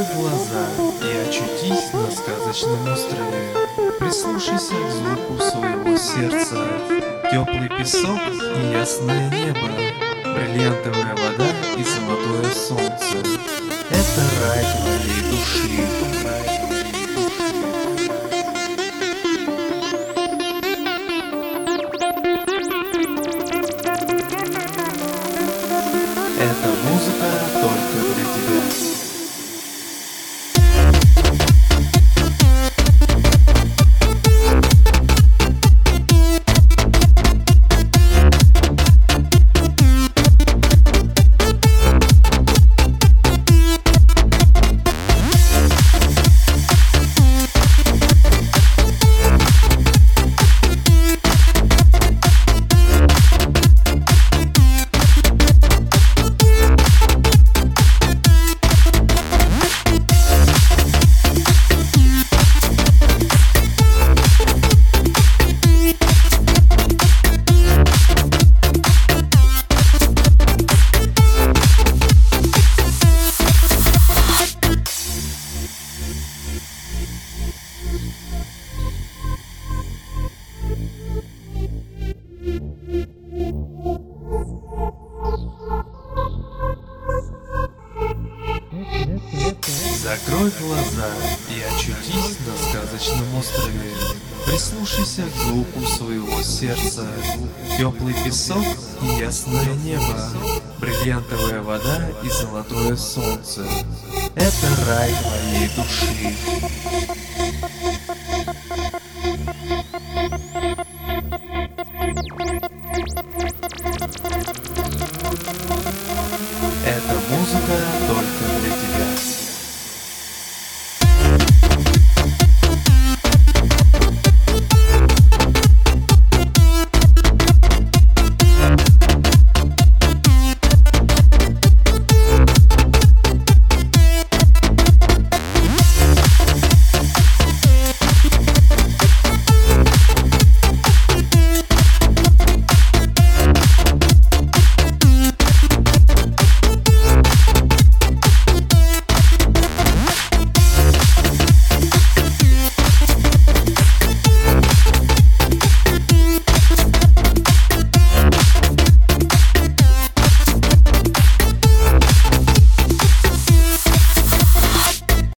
Закрой глаза и очутись на сказочном острове. Прислушайся к звуку своего сердца. Теплый песок и ясное небо, бриллиантовая вода и золотое солнце. Это рай твоей души. Эта музыка только для тебя. Закрой глаза и очутись на сказочном острове. Прислушайся к звуку своего сердца. Теплый песок и ясное небо, бриллиантовая вода и золотое солнце. Это рай твоей души.